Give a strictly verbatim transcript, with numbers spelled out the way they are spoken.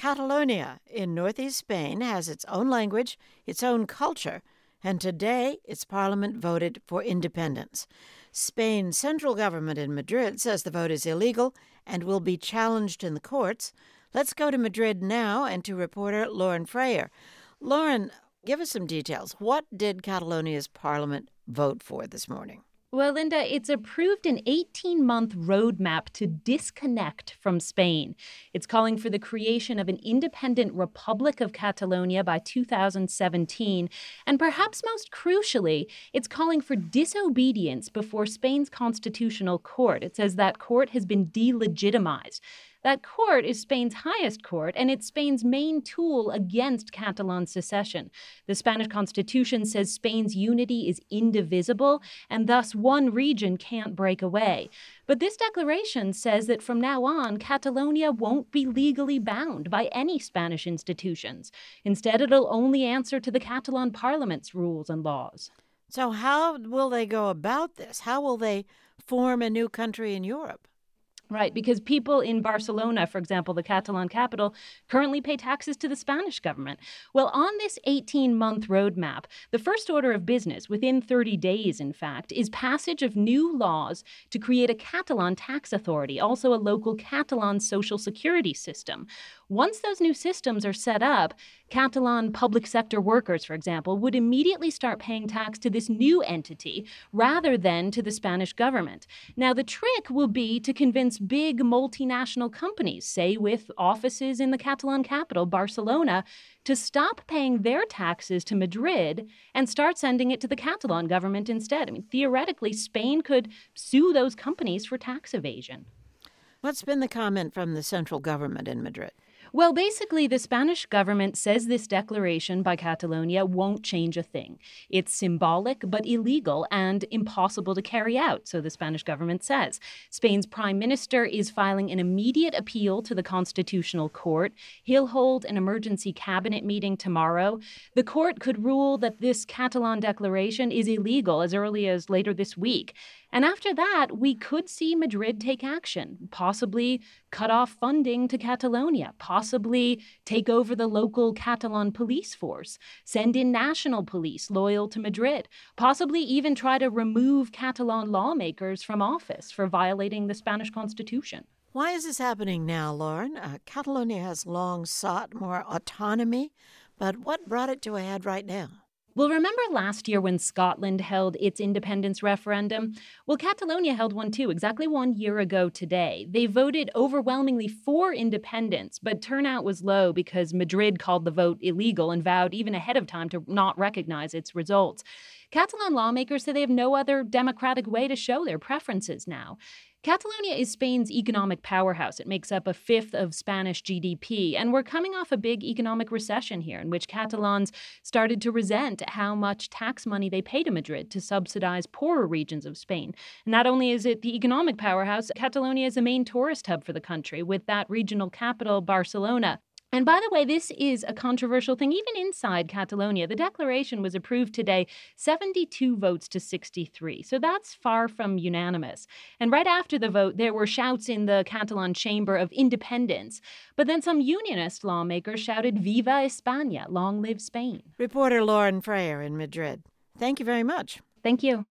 Catalonia in northeast Spain has its own language, its own culture, and today its parliament voted for independence. Spain's central government in Madrid says the vote is illegal and will be challenged in the courts. Let's go to Madrid now and to reporter Lauren Frayer. Lauren, give us some details. What did Catalonia's parliament vote for this morning? Well, Linda, it's approved an eighteen-month roadmap to disconnect from Spain. It's calling for the creation of an independent Republic of Catalonia by two thousand seventeen. And perhaps most crucially, it's calling for disobedience before Spain's constitutional court. It says that court has been delegitimized. That court is Spain's highest court, and it's Spain's main tool against Catalan secession. The Spanish Constitution says Spain's unity is indivisible, and thus one region can't break away. But this declaration says that from now on, Catalonia won't be legally bound by any Spanish institutions. Instead, it'll only answer to the Catalan parliament's rules and laws. So how will they go about this? How will they form a new country in Europe? Right, because people in Barcelona, for example, the Catalan capital, currently pay taxes to the Spanish government. Well, on this eighteen-month roadmap, the first order of business, within thirty days, in fact, is passage of new laws to create a Catalan tax authority, also a local Catalan social security system. Once those new systems are set up, Catalan public sector workers, for example, would immediately start paying tax to this new entity rather than to the Spanish government. Now, the trick will be to convince big multinational companies, say with offices in the Catalan capital, Barcelona, to stop paying their taxes to Madrid and start sending it to the Catalan government instead. I mean, theoretically, Spain could sue those companies for tax evasion. What's been the comment from the central government in Madrid? Well, basically, the Spanish government says this declaration by Catalonia won't change a thing. It's symbolic but illegal and impossible to carry out, so the Spanish government says. Spain's prime minister is filing an immediate appeal to the Constitutional Court. He'll hold an emergency cabinet meeting tomorrow. The court could rule that this Catalan declaration is illegal as early as later this week. And after that, we could see Madrid take action, possibly cut off funding to Catalonia, possibly take over the local Catalan police force, send in national police loyal to Madrid, possibly even try to remove Catalan lawmakers from office for violating the Spanish Constitution. Why is this happening now, Lauren? Uh, Catalonia has long sought more autonomy, but what brought it to a head right now? Well, remember last year when Scotland held its independence referendum? Well, Catalonia held one too, exactly one year ago today. They voted overwhelmingly for independence, but turnout was low because Madrid called the vote illegal and vowed even ahead of time to not recognize its results. Catalan lawmakers say they have no other democratic way to show their preferences now. Catalonia is Spain's economic powerhouse. It makes up a fifth of Spanish G D P, and we're coming off a big economic recession here in which Catalans started to resent how much tax money they pay to Madrid to subsidize poorer regions of Spain. Not only is it the economic powerhouse, Catalonia is a main tourist hub for the country, with that regional capital, Barcelona. And by the way, this is a controversial thing, even inside Catalonia. The declaration was approved today, seventy-two votes to sixty-three. So that's far from unanimous. And right after the vote, there were shouts in the Catalan chamber of independence. But then some unionist lawmakers shouted, "Viva España, long live Spain." Reporter Lauren Frayer in Madrid. Thank you very much. Thank you.